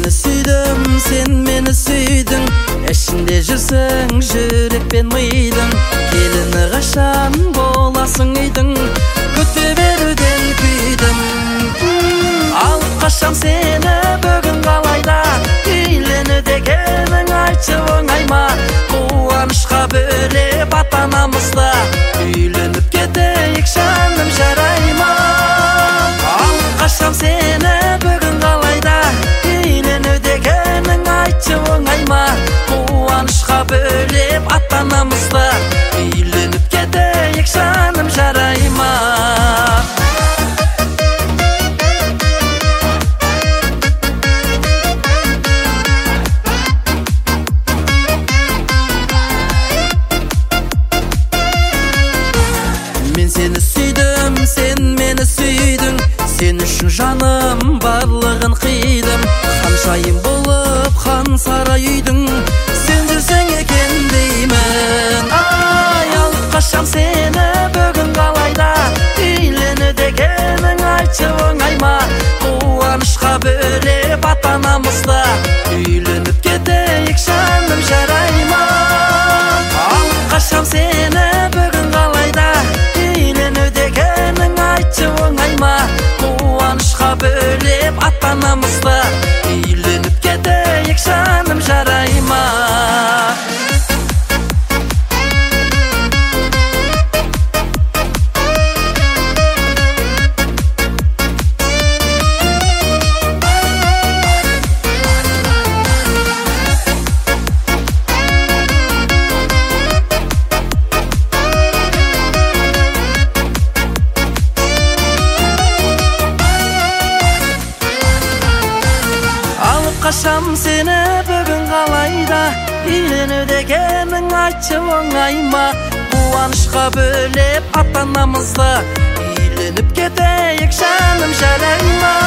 seni süydüm, sen meni süydün. Eşinde жүрсең, жүрекпен мыйдың. Келіні қашан боласың үйдің, күте беруден күйдім. Алып қашам сені бүгін қалайда, үйлену дегенің айтшы оңай ма? Қуанышқа бөлеп ата-анамызды, үйленіп кетейік жаным жарай ма? Алып қашам сені бүгін қалайда, үйлену дегенің айтшы оңай ма? Қуанышқа бөлеп ата-анамызды, үйленіп кетейік жаным жарай ма? Мен сені сүйдім, сен мені сүйдің. Сен үшін жаным барлығын қидым. Ханшайым болып хан сарай үйдің, сен жүрсең екен деймін. Ай, алып қашам сені бүгін қалайда, үйлену дегенің айтшы оңай ма? Қуанышқа бөлеп ата-анамызды, үйленіп кетейік жаным жарай ма? Алып қашам сені бүгін қалайда, үйлену дегенің айтшы оңай ма? Қуанышқа бөлеп ата-анамызды, үйленіп кетейік жаным жарай ма? Қашам сені бүгін қалайда, үйлену дегенің айтшы оңай ма? Қуанышқа бөлеп ата-анамызды, үйленіп кетейік жаным жарай ма?